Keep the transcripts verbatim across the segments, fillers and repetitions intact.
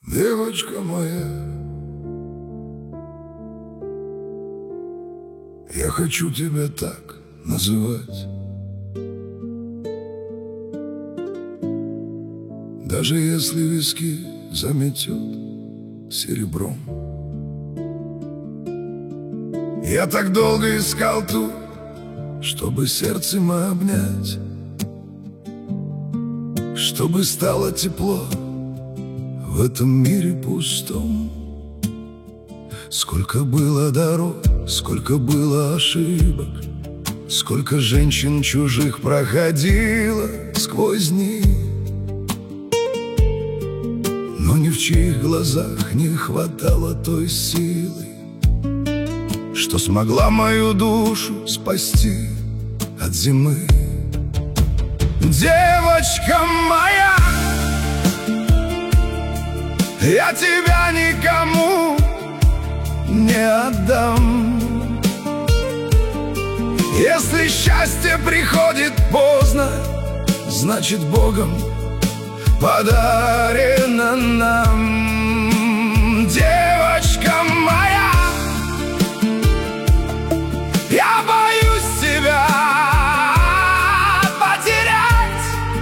Девочка моя, я хочу тебя так называть, даже если виски заметет серебром. Я так долго искал ту, чтобы сердцем обнять, чтобы стало тепло в этом мире пустом. Сколько было дорог, сколько было ошибок, сколько женщин чужих проходило сквозь них, но ни в чьих глазах не хватало той силы, что смогла мою душу спасти от зимы. Девочка моя, я тебя никому не отдам. Если счастье приходит поздно, значит Богом подарено нам. Девочка моя, я боюсь тебя потерять,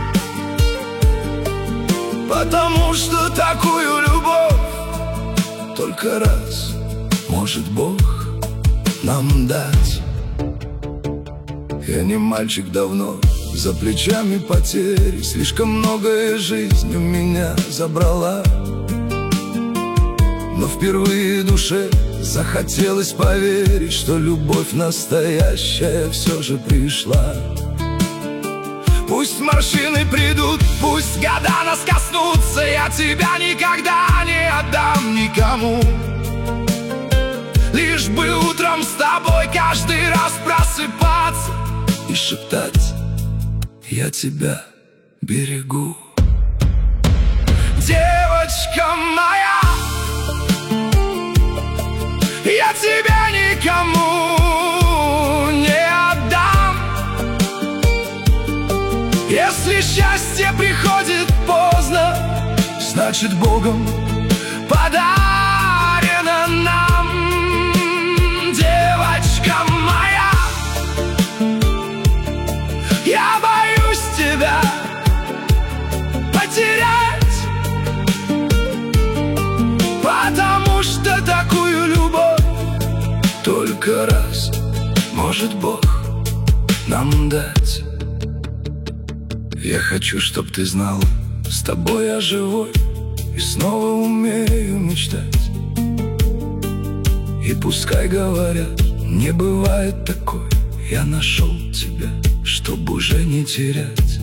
потому что такую любовь только раз может Бог нам дать. Я не мальчик давно, за плечами потери, слишком многое жизнь у меня забрала, но впервые душе захотелось поверить, что любовь настоящая все же пришла. Пусть морщины придут, пусть года нас коснутся, я тебя никогда не отдам никому. Лишь бы утром с тобой каждый раз просыпаться и шептать: я тебя берегу. Девочка моя, я тебя никому не отдам. Если счастье приходит поздно, значит Богом подарено нам. Девочка моя, я боюсь тебя потерять, потому что такую любовь только раз может Бог нам дать. Я хочу, чтоб ты знал, с тобой я живой и снова умею мечтать. И пускай говорят, не бывает такой, я нашел тебя, чтоб уже не терять.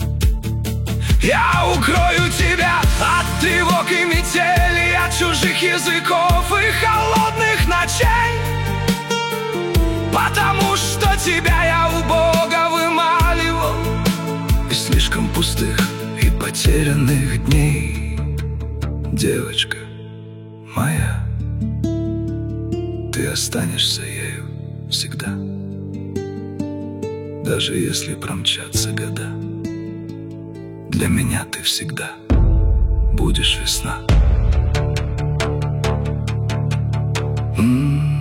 Я укрою тебя от тревог и метели, от чужих языков и холодных ночей, потому что тебя я у Бога вымаливал из слишком пустых и потерянных дней. Девочка моя, ты останешься ею всегда, даже если промчатся года. Для меня ты всегда будешь весна. М-м-м.